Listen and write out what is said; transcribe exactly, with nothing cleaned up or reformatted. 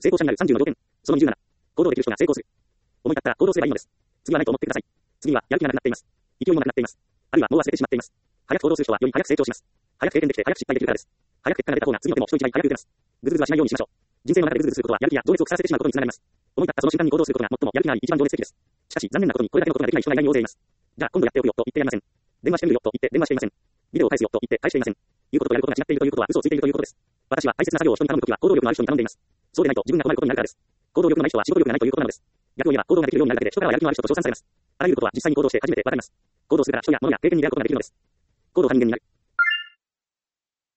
成功者になるさんじゅうの条件。そのにじゅうなな。行動できる人が成功する。思い立ったら行動すればいいのです。次はないと思ってください。次はやる気がなくなっています。勢いもなくなっています。あるいはもう忘れてしまっています。早く行動する人はより早く成長します。早く経験できて早く失敗できるからです。早く結果が出た方が次の手も人一倍早く打てます。ぐずぐずはしないようにしましょう。人生の中でぐずぐずすることはやる気や情熱を腐らせてしまうことにつながります。思い立ったその瞬間に行動することが最もやる気があり一番情熱的です。しかし残念なことにこれだけのことができない人が意外に大勢います。じゃあ今度やっておくよと言ってやりません。電話してみるよと言って電話していません。ビデオを返すよと言って返していません。言うこととやることが違っているということは嘘をついているということです。私は大切な作業を人に頼むときは行動力のある人に頼んでいます。そうでないと自分が困ることになるからです。行動力のない人は仕事力がないということなのです。逆を言えば行動ができるようになるだけで人からはやる気のある人と称賛されます。あらゆることは実際に行動して初めてわかります。行動するから人や物や経験に出会うことができるのです。行動が人間になる。